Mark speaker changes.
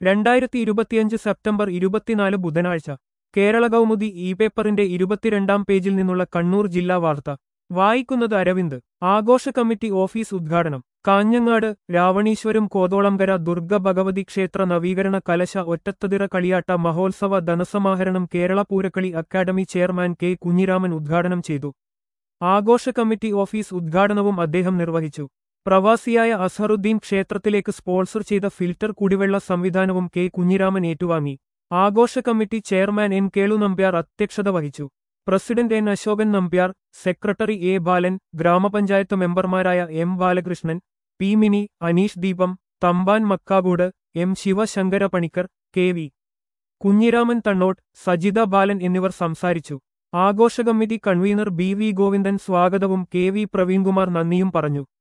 Speaker 1: 2025 September 24 ബുധനാഴ്ച Kerala Kaumudi E പേപ്പറിന്റെ 22-ാം പേജിൽ നിന്നുള്ള കണ്ണൂർ ജില്ലാ വാർത്ത വായിക്കുന്നത് അരവിന്ദ്. ആഘോഷ കമ്മിറ്റി ഓഫീസ് ഉദ്ഘാടനം കാഞ്ഞങ്ങാട്. രാവണീശ്വരം കോതോളംകര ദുർഗ ഭഗവതി ക്ഷേത്ര നവീകരണ കലശ ഒറ്റത്തതിറ കളിയാട്ട മഹോത്സവ ധനസമാഹരണം Kerala Poorakkali academy chairman K Kunhiraman ഉദ്ഘാടനം ചെയ്തു. ആഘോഷ കമ്മിറ്റി ഓഫീസ് ഉദ്ഘാടനവും അദ്ദേഹം നിർവഹിച്ചു. പ്രവാസിയായ അസ്ഹറുദ്ദീൻ ക്ഷേത്രത്തിലേക്ക് സ്പോൺസർ ചെയ്ത ഫിൽറ്റർ കുടിവെള്ള സംവിധാനവും കെ കുഞ്ഞിരാമൻ ഏറ്റുവാങ്ങി. ആഘോഷ committee chairman N Kelu Nambiar അധ്യക്ഷത വഹിച്ചു. President N Ashokan Nambiar, secretary A Balan, ഗ്രാമപഞ്ചായത്ത് മെമ്പർമാരായ എം ബാലകൃഷ്ണൻ, പി മിനി, അനീഷ് ദീപം, തമ്പാൻ മക്കാബൂട്, M Sivasankara Panicker, K V Kunhiraman തണ്ണോട്ട്, സജിത ബാലൻ എന്നിവർ സംസാരിച്ചു. ആഘോഷ committee convener B V Govindan സ്വാഗതവും കെ വി പ്രവീൺകുമാർ നന്ദിയും പറഞ്ഞു.